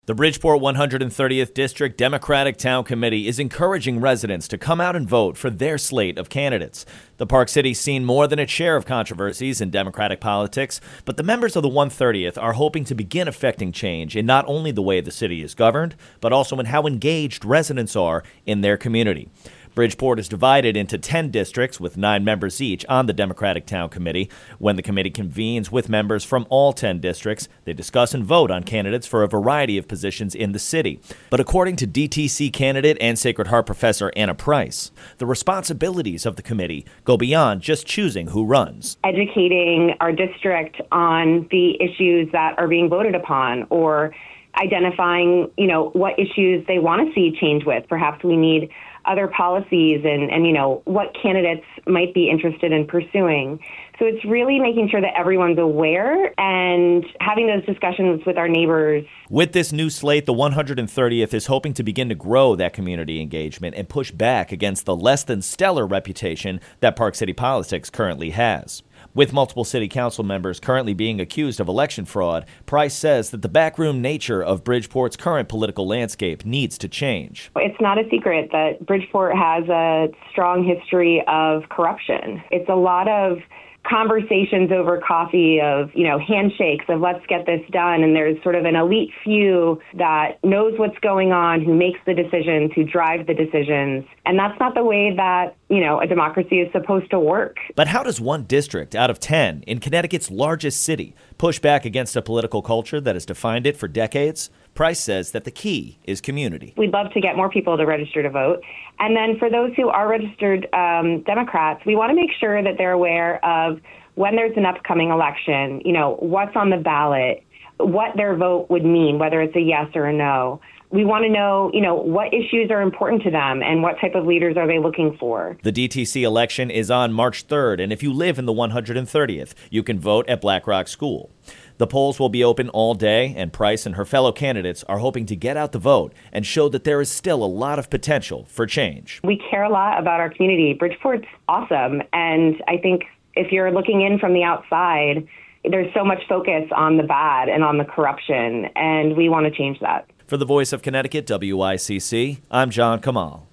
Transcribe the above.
The Bridgeport 130th District Democratic Town Committee is encouraging residents to come out and vote for their slate of candidates. The Park City's seen more than its share of controversies in Democratic politics, but the members of the 130th are hoping to begin affecting change in not only the way the city is governed, but also in how engaged residents are in their community. Bridgeport is divided into 10 districts with 9 members each on the Democratic Town Committee. When the committee convenes with members from all 10 districts, they discuss and vote on candidates for a variety of positions in the city. But according to DTC candidate and Sacred Heart professor Anna Price, the responsibilities of the committee go beyond just choosing who runs. Educating our district on the issues that are being voted upon, or identifying, what issues they want to see change with. Perhaps we need other policies and what candidates might be interested in pursuing. So it's really making sure that everyone's aware and having those discussions with our neighbors. With this new slate, the 130th is hoping to begin to grow that community engagement and push back against the less than stellar reputation that Park City politics currently has. With multiple city council members currently being accused of election fraud, Price says that the backroom nature of Bridgeport's current political landscape needs to change. It's not a secret that Bridgeport has a strong history of corruption. It's a lot of conversations over coffee of, handshakes of let's get this done. And there's sort of an elite few that knows what's going on, who makes the decisions, who drive the decisions. And that's not the way that, a democracy is supposed to work. But how does one district out of 10 in Connecticut's largest city push back against a political culture that has defined it for decades? Price says that the key is community. We'd love to get more people to register to vote. And then for those who are registered Democrats, we want to make sure that they're aware of when there's an upcoming election, what's on the ballot, what their vote would mean, whether it's a yes or a no. We want to know, what issues are important to them and what type of leaders are they looking for. The DTC election is on March 3rd, and if you live in the 130th, you can vote at Black Rock School. The polls will be open all day, and Price and her fellow candidates are hoping to get out the vote and show that there is still a lot of potential for change. We care a lot about our community. Bridgeport's awesome, and I think if you're looking in from the outside, there's so much focus on the bad and on the corruption, and we want to change that. For the Voice of Connecticut, WICC, I'm John Kamal.